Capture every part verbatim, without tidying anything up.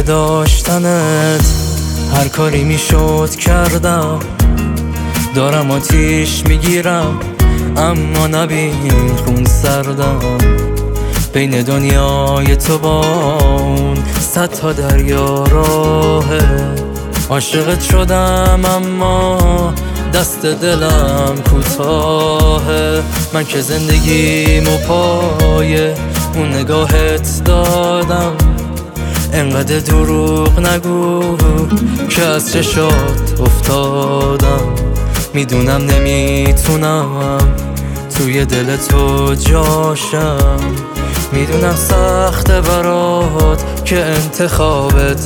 داشتنت هر کاری میشد کردم. دارم آتیش میگیرم اما نبین خون سردم. بین دنیای تو با اون صد تا دریا راهه. عاشقت شدم اما دست دلم کوتاهه. من که زندگیمو پای اون نگاهت دادم. انقدر دروغ نگو که از چشات افتادم. میدونم نمیتونم توی دل تو جاشم. میدونم سخته برات که انتخابت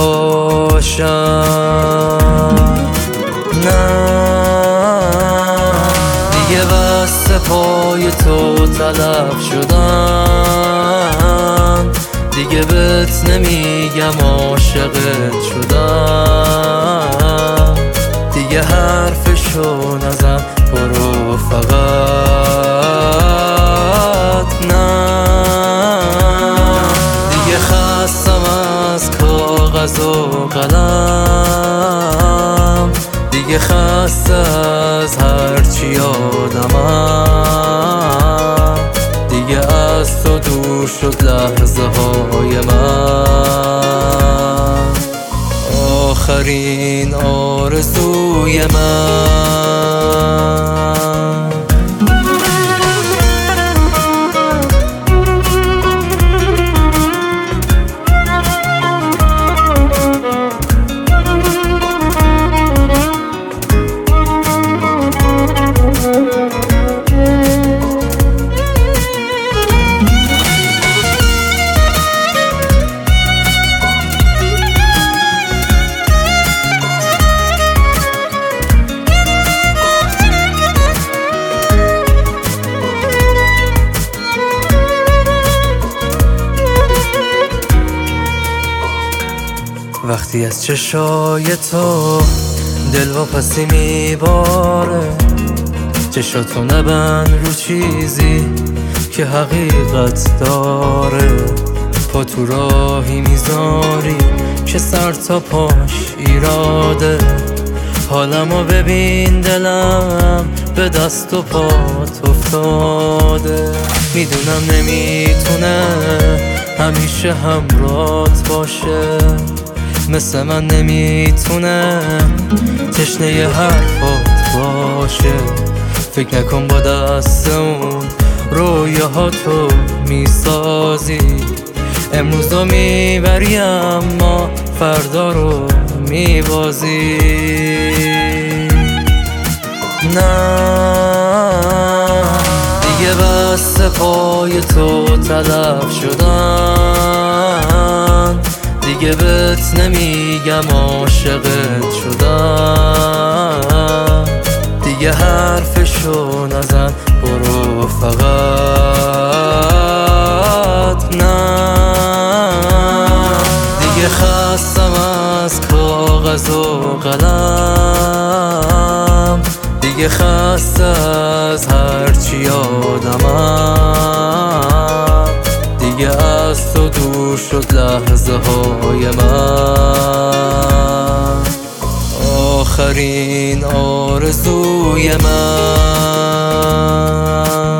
باشم. نه دیگه بس پای تو طلب شدم. دیگه بهت نمیگم عاشقت شدم. دیگه حرفشو نزن برو فقط. نه دیگه خستم از کاغذ و قلم. دیگه خسته از هرچی آدمم. دیگه از تو دور شد لحظه های من. آخرین آرزوی من. وقتی از چشای تو دل واپسی میباره. چشاتو نبند رو چیزی که حقیقت داره. پا تو راهی میذاری که سر تا پاش ایراده. حالمو ببین دلم به دست و پات افتاده. میدونم نمیتونه همیشه همراهت باشه. مثل من نمیتونه تشنه حرفات باشه. فکر نکن با دست اون رویاهاتو میسازی. امروز رو میبری اما فردا رو میبازی. نه دیگه بس پای تو طلب شدن. دیگه بهت نمیگم عاشقت شدم. دیگه حرفشو نزن برو فقط. نه دیگه خستم از کاغذ و قلم. دیگه خسته از هرچی آدمم. دیگه از تو دور شد لحظه های من. آخرین آرزوی من.